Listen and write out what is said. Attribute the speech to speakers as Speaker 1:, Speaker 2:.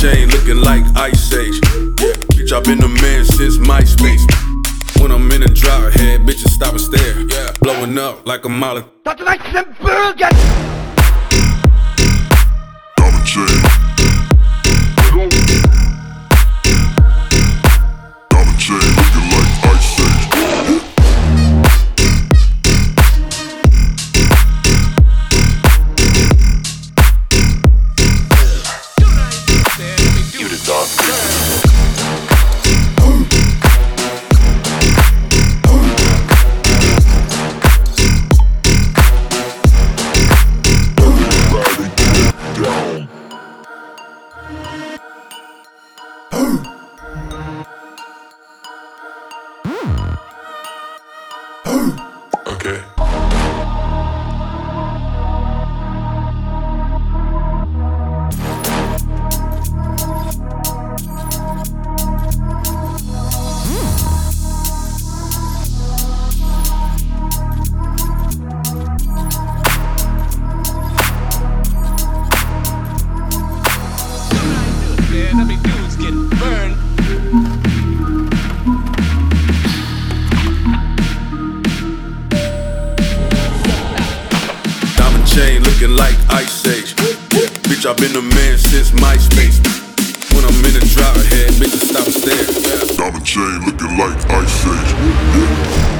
Speaker 1: chain looking like Ice Age. Yeah, bitch, I've been the man since MySpace. When I'm in a drought, head bitches stop and stare. Yeah, blowing up like a molly.
Speaker 2: Diamond chain. Diamond chain looking like Ice Age.
Speaker 3: You the dog.
Speaker 1: Okay.
Speaker 3: Every dude's getting burned.
Speaker 1: Diamond chain looking like Ice Age. Bitch, I've been the man since MySpace. When I'm in a drought, head bitches stop and stare.
Speaker 2: Diamond chain looking like Ice Age.